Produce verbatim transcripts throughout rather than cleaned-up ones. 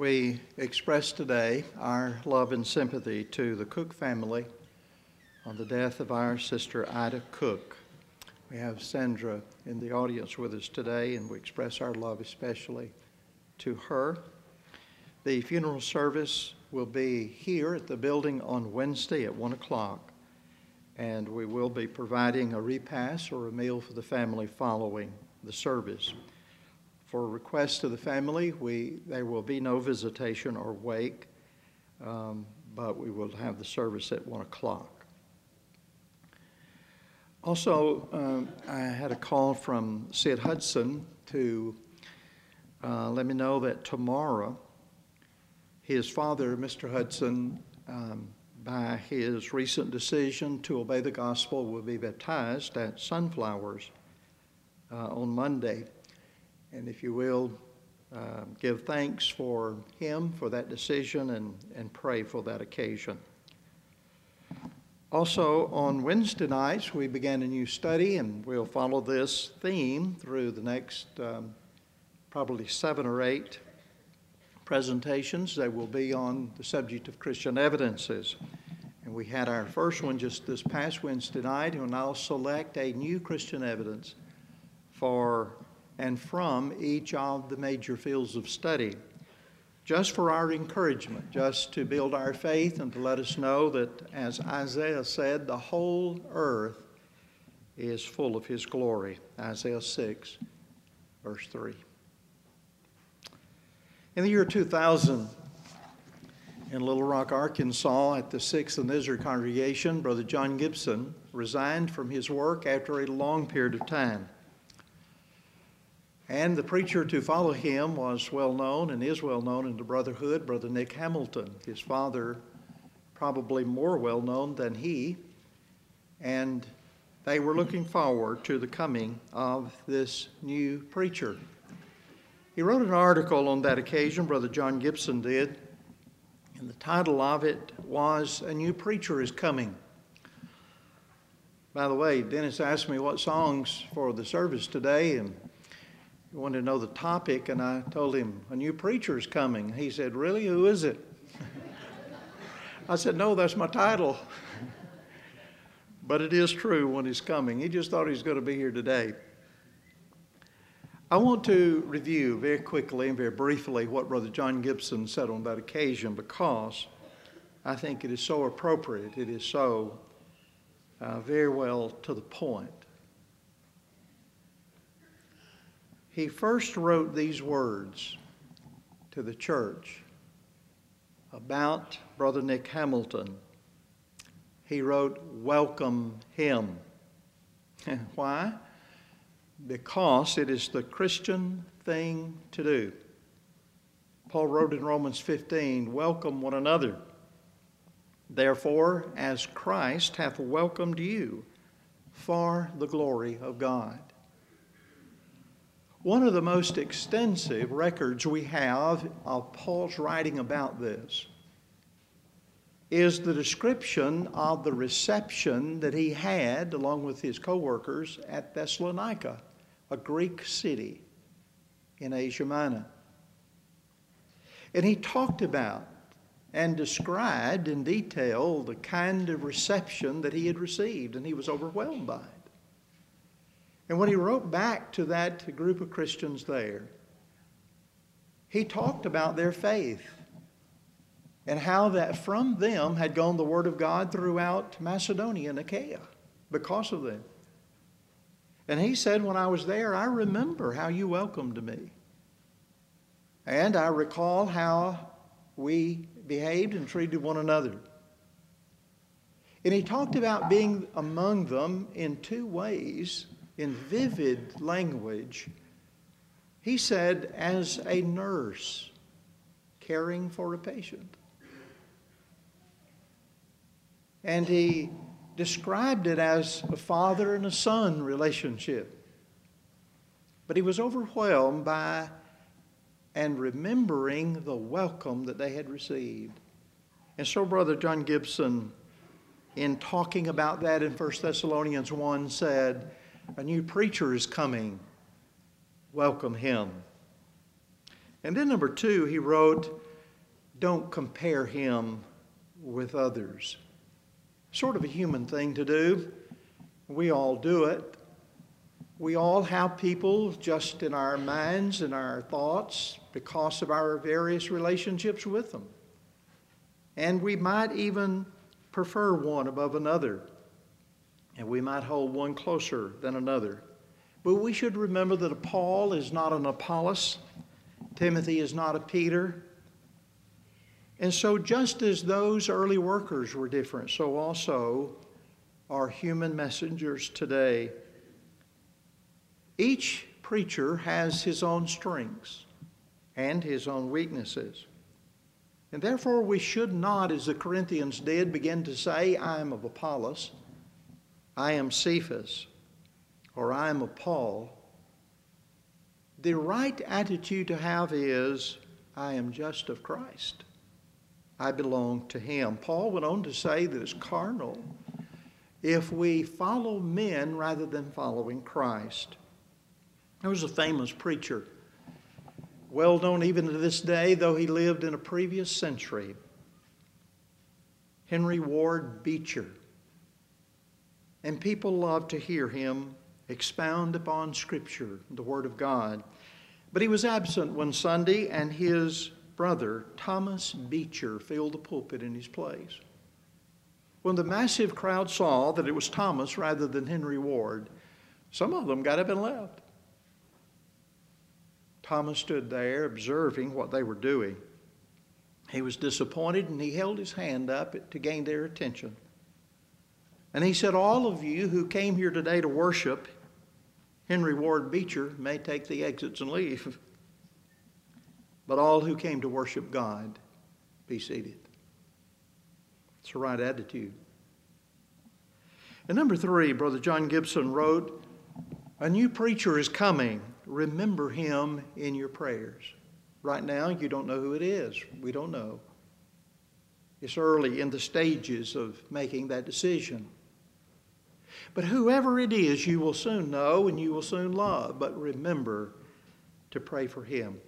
We express today our love and sympathy to the Cook family on the death of our sister Ida Cook. We have Sandra in the audience with us today, and we express our love especially to her. The funeral service will be here at the building on Wednesday at one o'clock, and we will be providing a repast or a meal for the family following the service. For requests to the family, we there will be no visitation or wake, um, but we will have the service at one o'clock. Also, um, I had a call from Sid Hudson to uh, let me know that tomorrow his father, Mister Hudson, um, by his recent decision to obey the gospel, will be baptized at Sunflowers uh, on Monday. And if you will, uh, give thanks for him for that decision and, and pray for that occasion. Also, on Wednesday nights, we began a new study, and we'll follow this theme through the next um, probably seven or eight presentations. They will be on the subject of Christian evidences. And we had our first one just this past Wednesday night, and I'll select a new Christian evidence for and from each of the major fields of study, just for our encouragement, just to build our faith and to let us know that, as Isaiah said, the whole earth is full of his glory. Isaiah six, verse three. In the year two thousand, in Little Rock, Arkansas, at the Sixth and Israel congregation, Brother John Gibson resigned from his work after a long period of time. And the preacher to follow him was well known and is well known in the brotherhood, Brother Nick Hamilton. His father, probably more well known than he. And they were looking forward to the coming of this new preacher. He wrote an article on that occasion, Brother John Gibson did, and the title of it was, "A New Preacher is Coming." By the way, Dennis asked me what songs for the service today, and he wanted to know the topic, and I told him, a new preacher is coming. He said, "Really? Who is it?" I said, "No, that's my title." But it is true when he's coming. He just thought he was going to be here today. I want to review very quickly and very briefly what Brother John Gibson said on that occasion, because I think it is so appropriate. It is so uh, very well to the point. He first wrote these words to the church about Brother Nick Hamilton. He wrote, "Welcome him." Why? Because it is the Christian thing to do. Paul wrote in Romans fifteen, "Welcome one another. Therefore, as Christ hath welcomed you for the glory of God." One of the most extensive records we have of Paul's writing about this is the description of the reception that he had, along with his co-workers, at Thessalonica, a Greek city in Asia Minor. And he talked about and described in detail the kind of reception that he had received, and he was overwhelmed by it. And when he wrote back to that group of Christians there, he talked about their faith and how that from them had gone the word of God throughout Macedonia and Achaia because of them. And he said, "When I was there, I remember how you welcomed me. And I recall how we behaved and treated one another." And he talked about being among them in two ways, in vivid language. He said, as a nurse caring for a patient. And he described it as a father and a son relationship. But he was overwhelmed by and remembering the welcome that they had received. And so Brother John Gibson, in talking about that in First Thessalonians one, said, "A new preacher is coming. Welcome him." And then number two, he wrote, don't compare him with others. Sort of a human thing to do. We all do it. We all have people just in our minds and our thoughts because of our various relationships with them. And we might even prefer one above another. And we might hold one closer than another. But we should remember that a Paul is not an Apollos. Timothy is not a Peter. And so just as those early workers were different, so also are human messengers today. Each preacher has his own strengths and his own weaknesses. And therefore we should not, as the Corinthians did, begin to say, I am of Apollos, I am Cephas, or I am of Paul. The right attitude to have is, I am just of Christ. I belong to him. Paul went on to say that it's carnal if we follow men rather than following Christ. There was a famous preacher, well known even to this day, though he lived in a previous century, Henry Ward Beecher. And people loved to hear him expound upon Scripture, the Word of God. But he was absent one Sunday, and his brother, Thomas Beecher, filled the pulpit in his place. When the massive crowd saw that it was Thomas rather than Henry Ward, some of them got up and left. Thomas stood there observing what they were doing. He was disappointed, and he held his hand up to gain their attention. And he said, all of you who came here today to worship Henry Ward Beecher may take the exits and leave. But all who came to worship God, be seated. It's the right attitude. And number three, Brother John Gibson wrote, a new preacher is coming. Remember him in your prayers. Right now, you don't know who it is. We don't know. It's early in the stages of making that decision. But whoever it is, you will soon know and you will soon love. But remember to pray for him.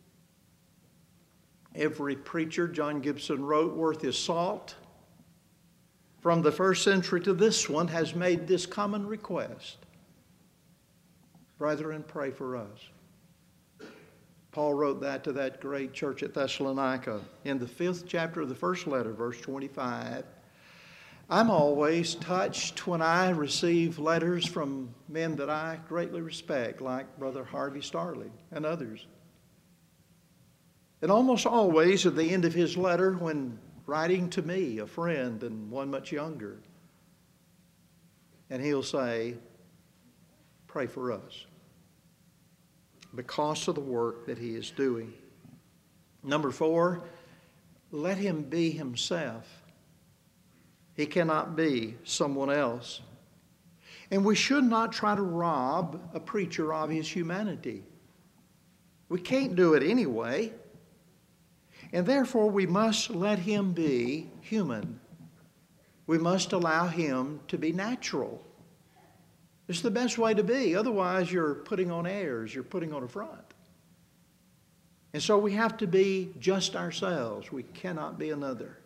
Every preacher, John Gibson wrote, worth his salt, from the first century to this one, has made this common request. Brethren, pray for us. Paul wrote that to that great church at Thessalonica in the fifth chapter of the first letter, verse twenty-five. I'm always touched when I receive letters from men that I greatly respect, like Brother Harvey Starley and others. And almost always at the end of his letter, when writing to me, a friend and one much younger, and he'll say, pray for us because of the work that he is doing. Number four, let him be himself. He cannot be someone else. And we should not try to rob a preacher of his humanity. We can't do it anyway. And therefore, we must let him be human. We must allow him to be natural. It's the best way to be. Otherwise, you're putting on airs. You're putting on a front. And so we have to be just ourselves. We cannot be another.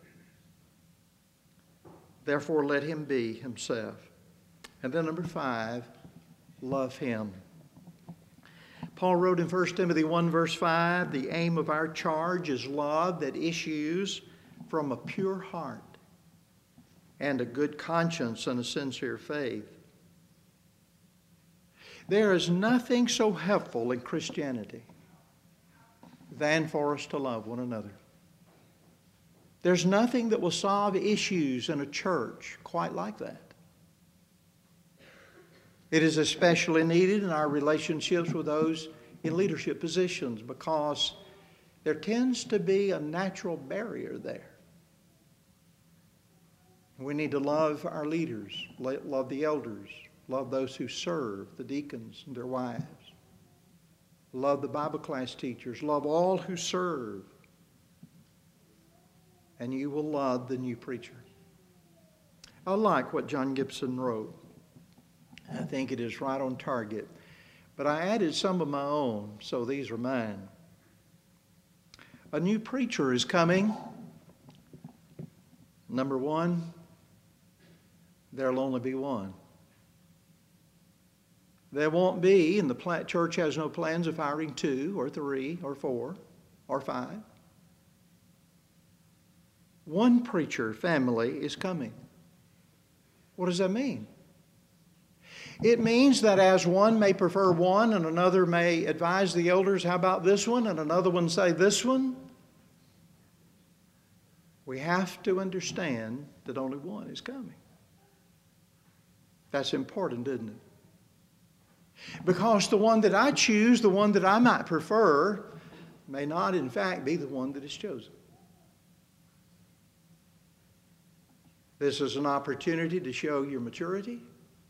Therefore, let him be himself. And then number five, love him. Paul wrote in First Timothy one, verse five, the aim of our charge is love that issues from a pure heart and a good conscience and a sincere faith. There is nothing so helpful in Christianity than for us to love one another. There's nothing that will solve issues in a church quite like that. It is especially needed in our relationships with those in leadership positions because there tends to be a natural barrier there. We need to love our leaders, love the elders, love those who serve, the deacons and their wives. Love the Bible class teachers, love all who serve. And you will love the new preacher. I like what John Gibson wrote. I think it is right on target. But I added some of my own, so these are mine. A new preacher is coming. Number one, there'll only be one. There won't be, and the church has no plans of hiring two or three or four or five. One preacher family is coming. What does that mean? It means that as one may prefer one and another may advise the elders, how about this one, and another one say this one, we have to understand that only one is coming. That's important, isn't it? Because the one that I choose, the one that I might prefer, may not in fact be the one that is chosen. This is an opportunity to show your maturity,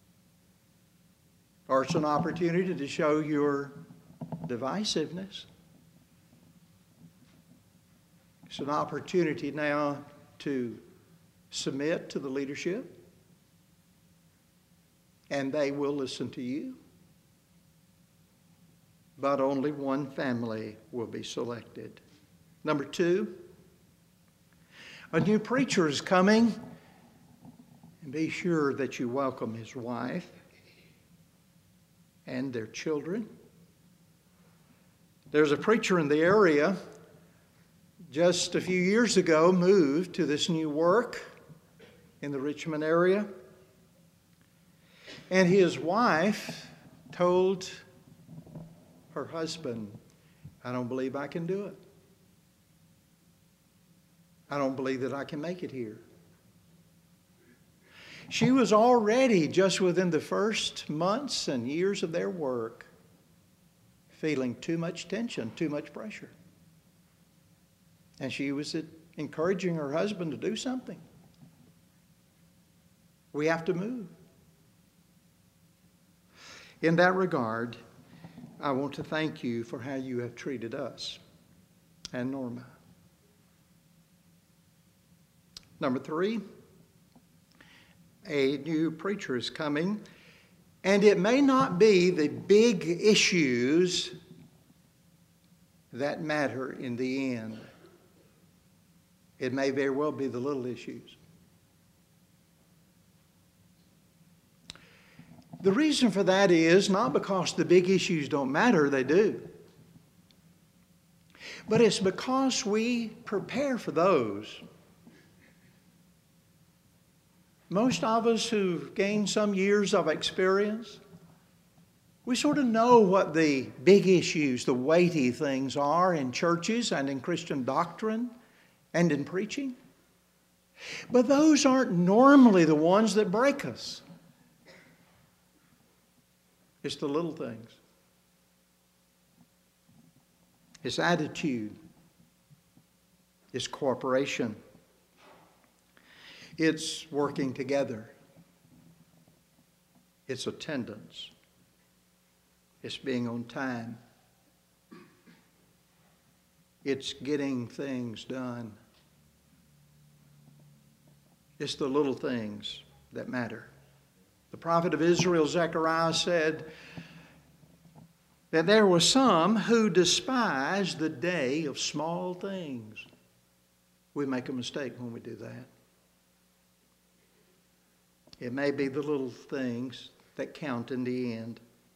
or it's an opportunity to show your divisiveness. It's an opportunity now to submit to the leadership, and they will listen to you. But only one family will be selected. Number two, a new preacher is coming, and be sure that you welcome his wife and their children. There's a preacher in the area just a few years ago moved to this new work in the Richmond area. And his wife told her husband, I don't believe I can do it. I don't believe that I can make it here. She was already, just within the first months and years of their work, feeling too much tension, too much pressure. And she was encouraging her husband to do something. We have to move. In that regard, I want to thank you for how you have treated us and Norma. Number three, a new preacher is coming, and it may not be the big issues that matter in the end. It may very well be the little issues. The reason for that is not because the big issues don't matter, they do. But it's because we prepare for those. Most of us who've gained some years of experience, we sort of know what the big issues, the weighty things are in churches and in Christian doctrine and in preaching. But those aren't normally the ones that break us. It's the little things. It's attitude. It's cooperation. It's working together. It's attendance. It's being on time. It's getting things done. It's the little things that matter. The prophet of Israel, Zechariah, said that there were some who despised the day of small things. We make a mistake when we do that. It may be the little things that count in the end.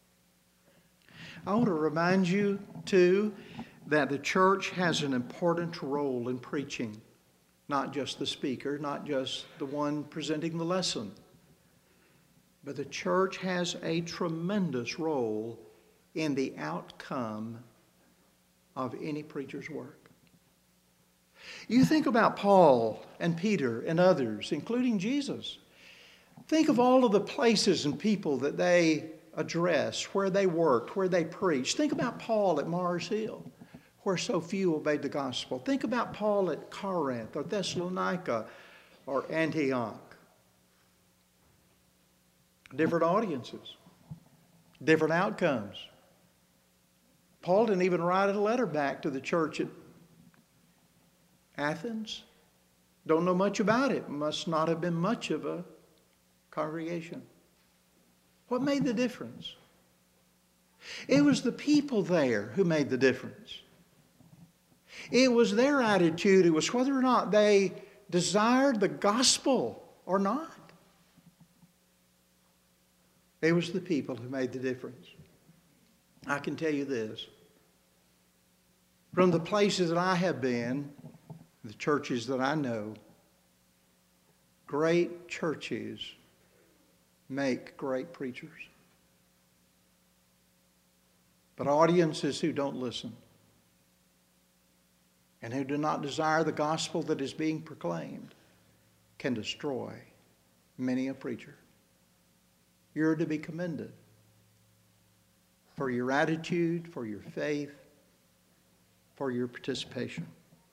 I want to remind you, too, that the church has an important role in preaching. Not just the speaker, not just the one presenting the lesson. But the church has a tremendous role in the outcome of any preacher's work. You think about Paul and Peter and others, including Jesus. Think of all of the places and people that they addressed, where they worked, where they preached. Think about Paul at Mars Hill, where so few obeyed the gospel. Think about Paul at Corinth or Thessalonica or Antioch. Different audiences, different outcomes. Paul didn't even write a letter back to the church at Athens. Don't know much about it. Must not have been much of a congregation. What made the difference? It was the people there who made the difference. It was their attitude. It was whether or not they desired the gospel or not. It was the people who made the difference. I can tell you this. From the places that I have been, the churches that I know, great churches make great preachers. But audiences who don't listen and who do not desire the gospel that is being proclaimed can destroy many a preacher. You're to be commended for your attitude, for your faith, for your participation.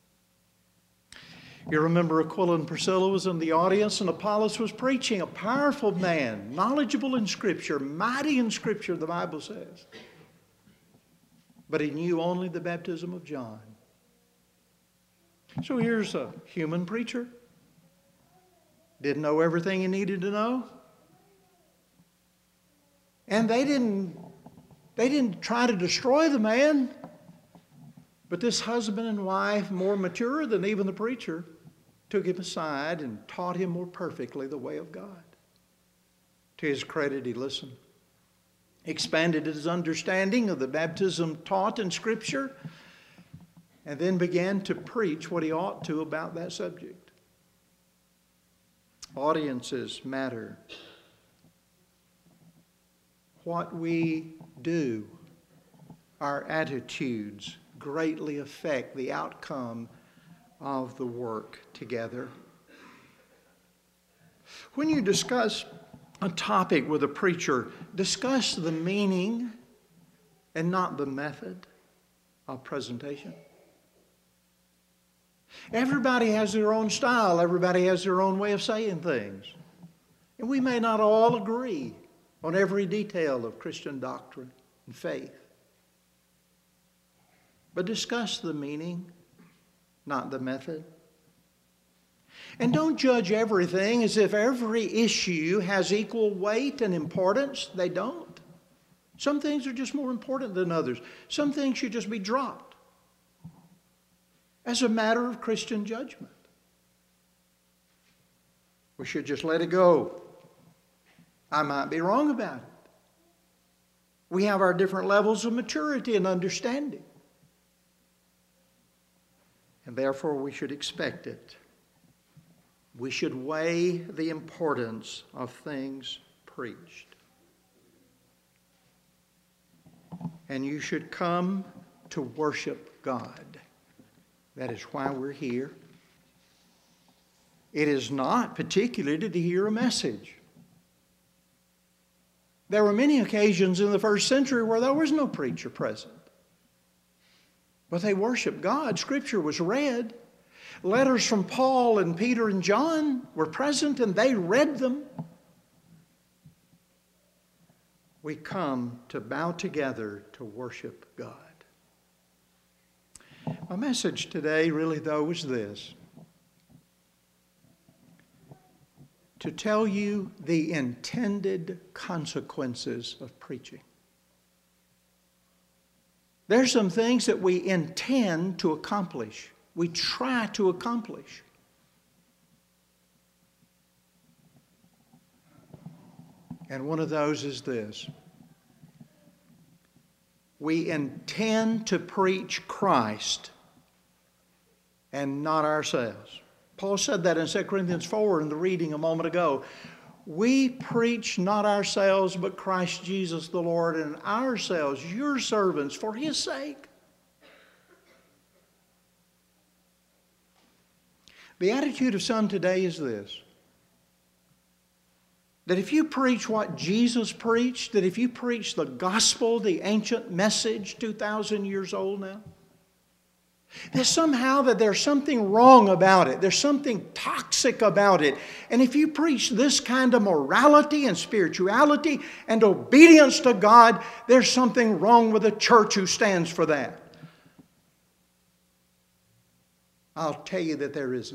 You remember Aquila and Priscilla was in the audience and Apollos was preaching, a powerful man, knowledgeable in Scripture, mighty in Scripture, the Bible says. But he knew only the baptism of John. So here's a human preacher. Didn't know everything he needed to know. And they didn't, they didn't try to destroy the man. But this husband and wife, more mature than even the preacher, took him aside and taught him more perfectly the way of God. To his credit, he listened. Expanded his understanding of the baptism taught in Scripture, and then began to preach what he ought to about that subject. Audiences matter. What we do, our attitudes, greatly affect the outcome of the work together. When you discuss a topic with a preacher, discuss the meaning and not the method of presentation. Everybody has their own style. Everybody has their own way of saying things. And we may not all agree on every detail of Christian doctrine and faith. But discuss the meaning, not the method. And don't judge everything as if every issue has equal weight and importance. They don't. Some things are just more important than others. Some things should just be dropped as a matter of Christian judgment. We should just let it go. I might be wrong about it. We have our different levels of maturity and understanding. And therefore we should expect it. We should weigh the importance of things preached. And you should come to worship God. That is why we're here. It is not particularly to hear a message. There were many occasions in the first century where there was no preacher present. But they worshiped God. Scripture was read. Letters from Paul and Peter and John were present and they read them. We come to bow together to worship God. My message today really though is this. To tell you the intended consequences of preaching. There's some things that we intend to accomplish. We try to accomplish. And one of those is this. We intend to preach Christ and not ourselves. Paul said that in Second Corinthians four in the reading a moment ago. We preach not ourselves, but Christ Jesus the Lord, and ourselves, your servants, for His sake. The attitude of some today is this. That if you preach what Jesus preached, that if you preach the gospel, the ancient message, two thousand years old now, that somehow that there's something wrong about it. There's something toxic about it. And if you preach this kind of morality and spirituality and obedience to God, there's something wrong with the church who stands for that. I'll tell you that there isn't.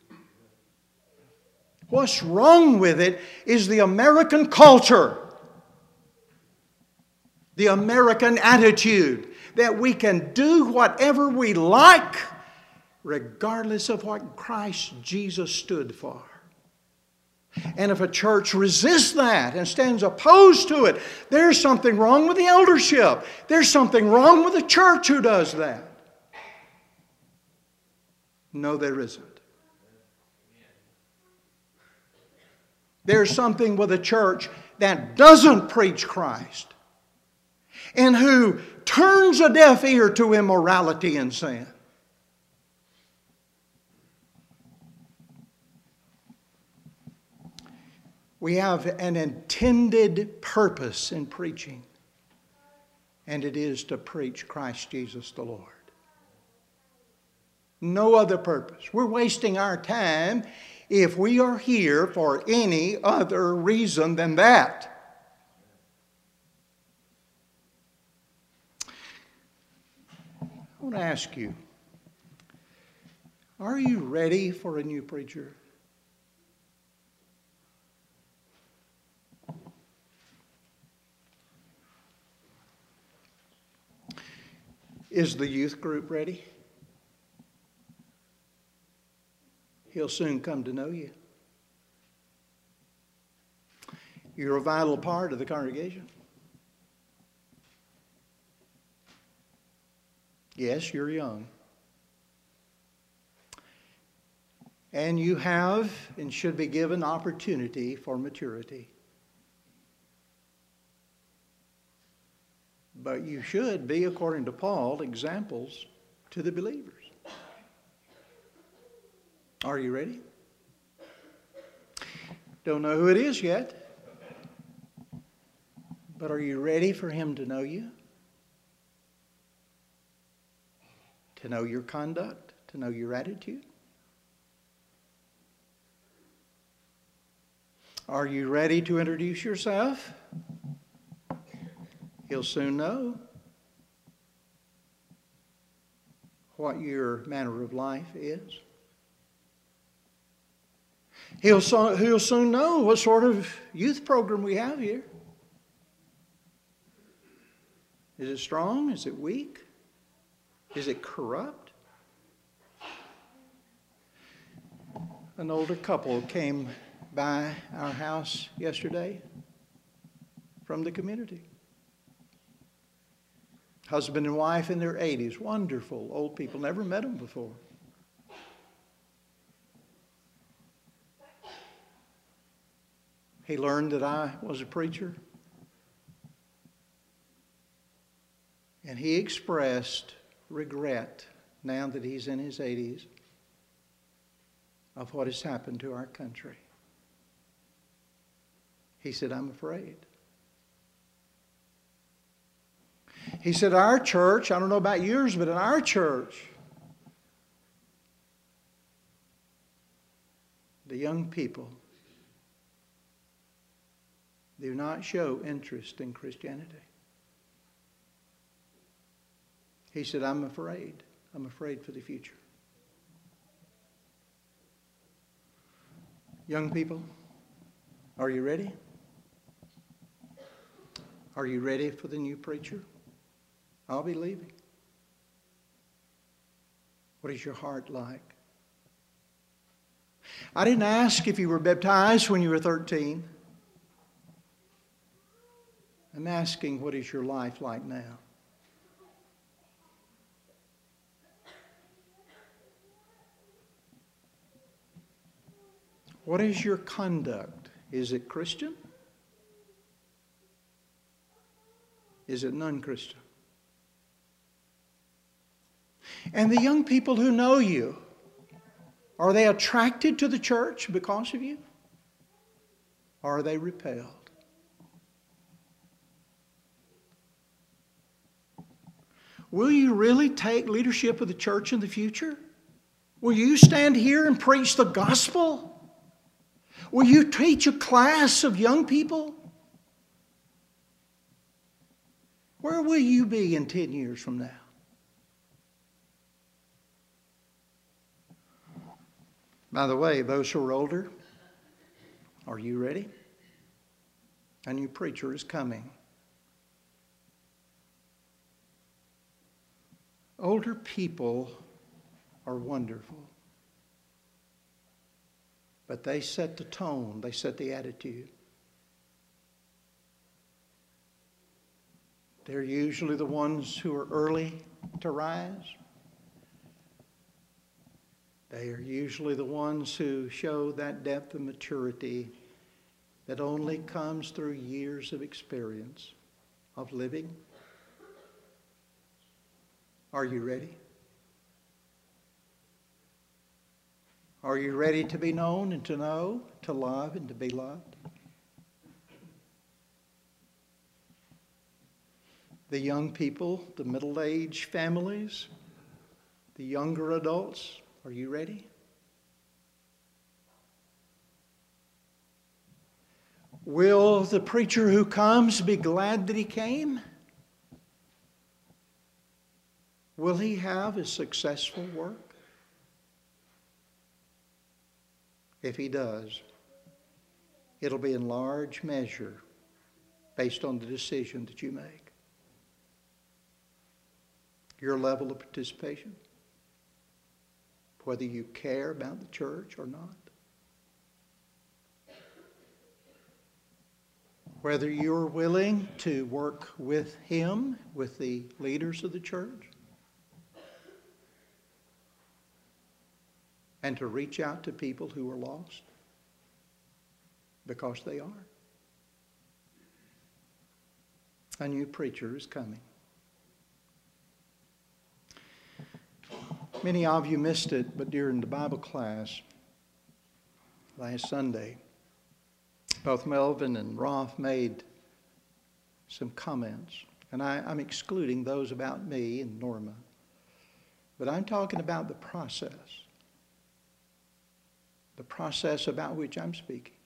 What's wrong with it is the American culture, the American attitude that we can do whatever we like regardless of what Christ Jesus stood for. And if a church resists that and stands opposed to it, there's something wrong with the eldership. There's something wrong with the church who does that. No, there isn't. There's something with a church that doesn't preach Christ and who turns a deaf ear to immorality and sin. We have an intended purpose in preaching, and it is to preach Christ Jesus the Lord. No other purpose. We're wasting our time if we are here for any other reason than that. I want to ask you, are you ready for a new preacher? Is the youth group ready? He'll soon come to know you. You're a vital part of the congregation. Yes, you're young. And you have and should be given opportunity for maturity. But you should be, according to Paul, examples to the believers. Are you ready? Don't know who it is yet. But are you ready for him to know you? To know your conduct? To know your attitude? Are you ready to introduce yourself? He'll soon know what your manner of life is. He'll, so, he'll soon know what sort of youth program we have here. Is it strong? Is it weak? Is it corrupt? An older couple came by our house yesterday from the community. Husband and wife in their eighties. Wonderful old people. Never met them before. He learned that I was a preacher. And he expressed regret, now that he's in his eighties, of what has happened to our country. He said, I'm afraid. He said, our church, I don't know about yours, but in our church, the young people do not show interest in Christianity. He said, I'm afraid. I'm afraid for the future. Young people, are you ready? Are you ready for the new preacher? I'll be leaving. What is your heart like? I didn't ask if you were baptized when you were thirteen. I'm asking, what is your life like now? What is your conduct? Is it Christian? Is it non-Christian? And the young people who know you, are they attracted to the church because of you? Or are they repelled? Will you really take leadership of the church in the future? Will you stand here and preach the gospel? Will you teach a class of young people? Where will you be in ten years from now? By the way, those who are older, are you ready? A new preacher is coming. Older people are wonderful. But they set the tone, they set the attitude. They're usually the ones who are early to rise. They are usually the ones who show that depth of maturity that only comes through years of experience of living. Are you ready? Are you ready to be known and to know, to love and to be loved? The young people, the middle-aged families, the younger adults, are you ready? Will the preacher who comes be glad that he came? Will he have a successful work? If he does, it'll be in large measure based on the decision that you make. Your level of participation, whether you care about the church or not. Whether you're willing to work with him, with the leaders of the church, and to reach out to people who are lost, because they are. A new preacher is coming. Many of you missed it, but during the Bible class last Sunday, both Melvin and Rolf made some comments. And I, I'm excluding those about me and Norma. But I'm talking about the process. The process about which I'm speaking.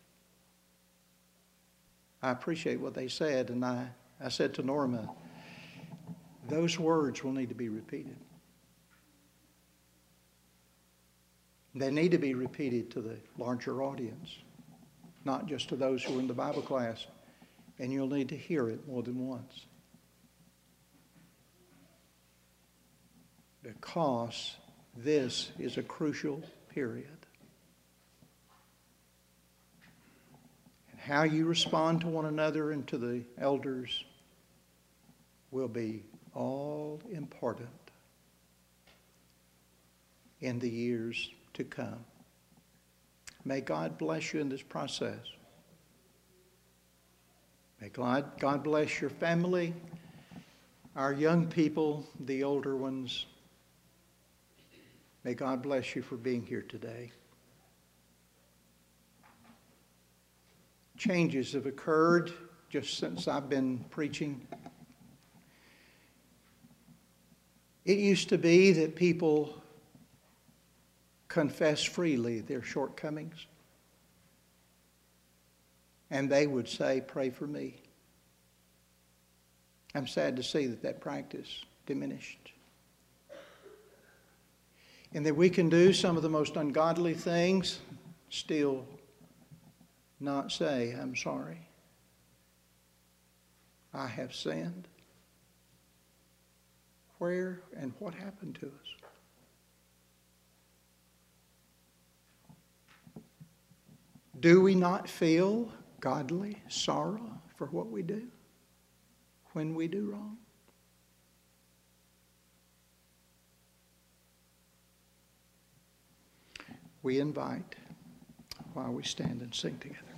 I appreciate what they said, and I, I said to Norma, those words will need to be repeated. They need to be repeated to the larger audience, not just to those who are in the Bible class, and you'll need to hear it more than once. Because this is a crucial period. And how you respond to one another and to the elders will be all important in the years to come. May God bless you in this process. May God, God bless your family, our young people, the older ones. May God bless you for being here today. Changes have occurred just since I've been preaching. It used to be that people confess freely their shortcomings. And they would say, pray for me. I'm sad to see that that practice diminished. And that we can do some of the most ungodly things, still not say, I'm sorry. I have sinned. Where and what happened to us? Do we not feel godly sorrow for what we do when we do wrong? We invite while we stand and sing together.